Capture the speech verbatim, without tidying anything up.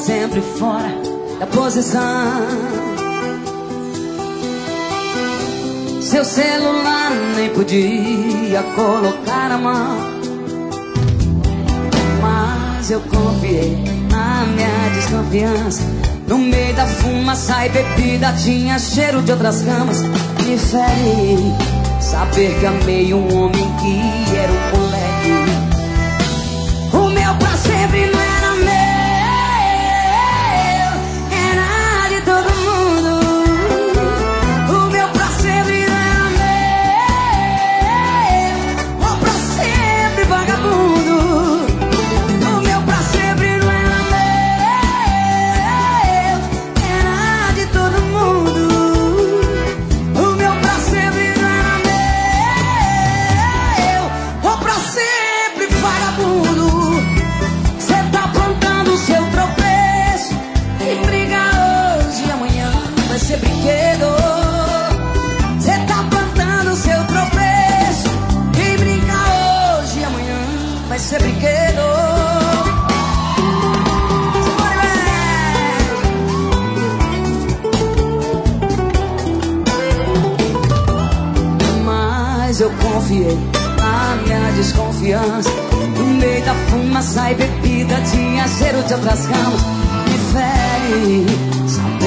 sempre fora da posição. Seu celular nem podia colocar a mão, mas eu confiei na minha desconfiança. No meio da fumaça e bebida tinha cheiro de outras camas. Me fere saber que amei um homem que era um moleque. O meu pra sempre não era meu, era de todo mundo. O meu pra sempre não era meu, ou pra sempre vagabundo. O meu pra sempre não era meu, era de todo mundo. O meu pra sempre não era meu, ou pra sempre vagabundo. Cê tá plantando seu tropeço e briga hoje e amanhã vai ser brinquedo. Cê tá plantando seu tropeço e briga hoje e amanhã vai ser brinquedo. Simbora, velho! Mas eu confiei na minha desconfiança. No meio da fumaça e bebida tinha cheiro de outras camas. Me fere